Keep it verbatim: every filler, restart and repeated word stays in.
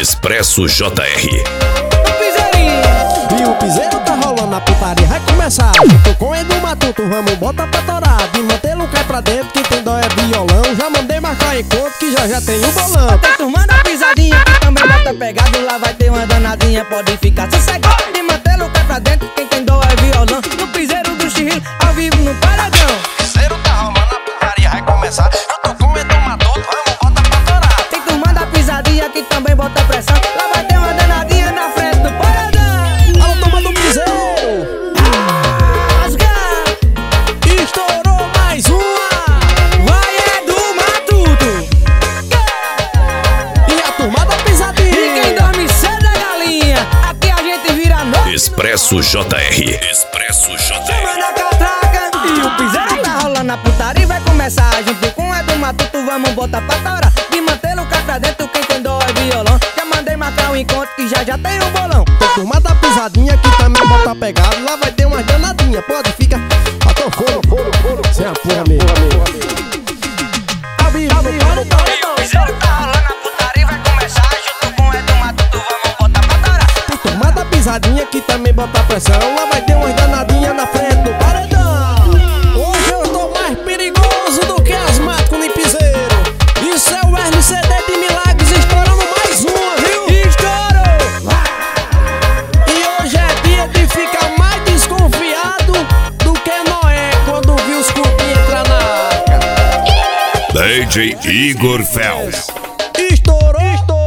Expresso J R. E o piseiro tá rolando, a putaria vai começar. Eu tô com Edu Matuto, vamos botar pra torar. De mantê-lo cai pra dentro, quem tem dó é violão. Já mandei marcar encontro que já já tem o bolão. Tem turma da pisadinha que também bota pegado. Lá vai ter uma danadinha, pode ficar sossegado. De mantê-lo cai pra dentro, quem tem dó é violão. No piseiro do Chirril, ao vivo no paredão. O piseiro tá rolando, a putaria vai começar. Eu tô com Edu Matuto, vamos botar pra torar. Tem turma da pisadinha que também bota pressão. Lá vai ter uma danadinha na frente do paredão. Alô, turma do piseiro! Rasga! Estourou mais uma! Vai Edu Matuto! E a turma da pisadinha! E quem dorme cedo é galinha. Aqui a gente vira noite. Expresso J R. Expresso J R. Manda a catraca. E o piseiro tá rolando, a putaria vai começar. Junto com o Edu Matuto, vamos botar pra torar. De mantê-lo cá pra dentro, quem tem dó é violão. Já mandei marcar um encontro que já já tem um bolão. Tem turma da pisadinha que também bota pegado. Lá vai ter umas danadinhas, pode ficar. Até o foro, foro, foro. Sem a porra mesmo. Ao vivo, ao vivo, ao vivo. O piseiro tá rolando, a putaria vai começar. Junto com Edu Matuto, vamos botar pra torar. Tem turma da pisadinha que também bota pressão. Lá vai ter umas danadinhas na frente do paredão. Hoje eu tô mais perigoso do que asmático nem piseiro. Isso é o R C D de Milagres estourando mais uma, viu? Estourou! E hoje é dia de ficar mais desconfiado do que Noé quando viu os cupim entrar na arca. D J Igor Phelps. Estourou, estourou.